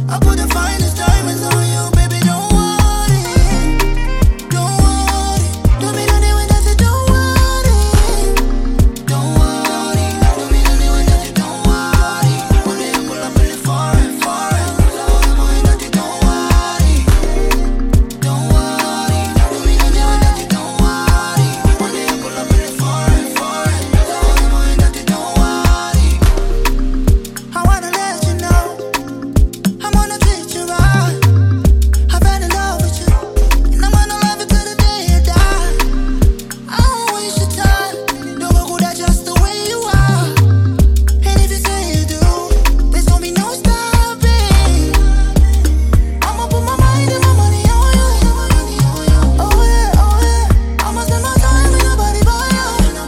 I put the finest diamonds on you, baby, don't worry. Don't worry. Don't be the new one that you don't worry. Don't worry. Don't be the new one that you don't worry. One day I pull up in the foreign. So I'm going that you don't worry. Don't worry. Don't be the new one that you don't worry. One day I pull up in the foreign. So I'm going that you don't worry. I wanna let you know I'm gonna treat you right. I fell in love with you, and I'm gonna love you till the day you die. I won't waste your time. No one could just the way you are. And if you say you do, there's gonna be no stopping. I'ma put my mind and my money on you. Oh yeah, oh yeah. I'ma spend my time and nobody but you.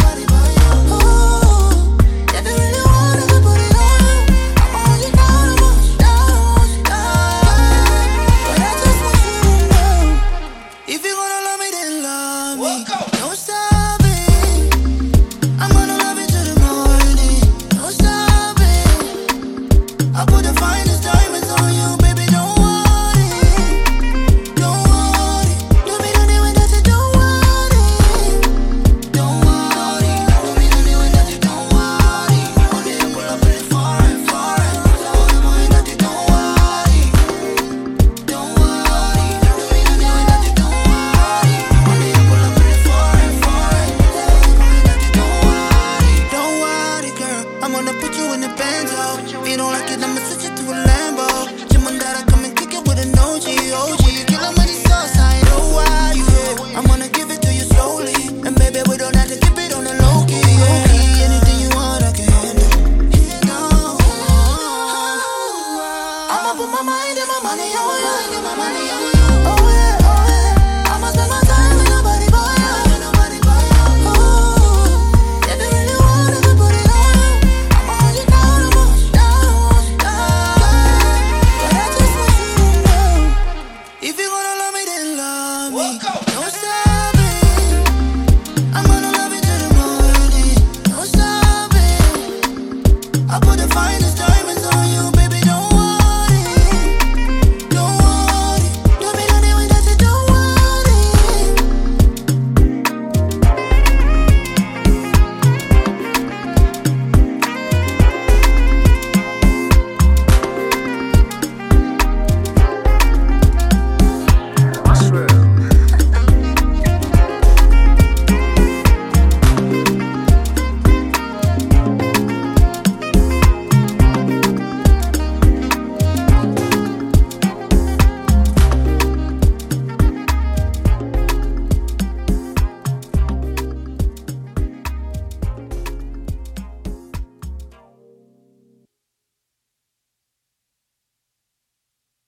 Oh, if you really want it, then put it on you. I'ma hold you down, I'ma hold you down. But I just want you to know, if you're gonna love me, then love me. No stopping. I'm gonna love you till the morning. No stopping. I put the finest diamonds on you, baby, don't worry. Don't worry. Don't be the new one that you don't worry. Don't worry. Don't be the new one that you don't worry. One day I pull up in the foreign. So I'm going that you don't worry. Don't worry. Don't be the new one that you don't worry. One day I pull up in the foreign. So I'm going that you don't worry. Don't worry, girl. I'm gonna put you in the Benzo. If you don't like it, I'ma switch it to a Lambo. Jimandara, come and kick it with an OG. Kill 'em when it's outside, oh why, yeah. I'm gonna give it to you slowly. And baby, we don't have to keep it on the low key, yeah. Anything you want, I can handle. No. I'ma put my mind and my money on you. Oh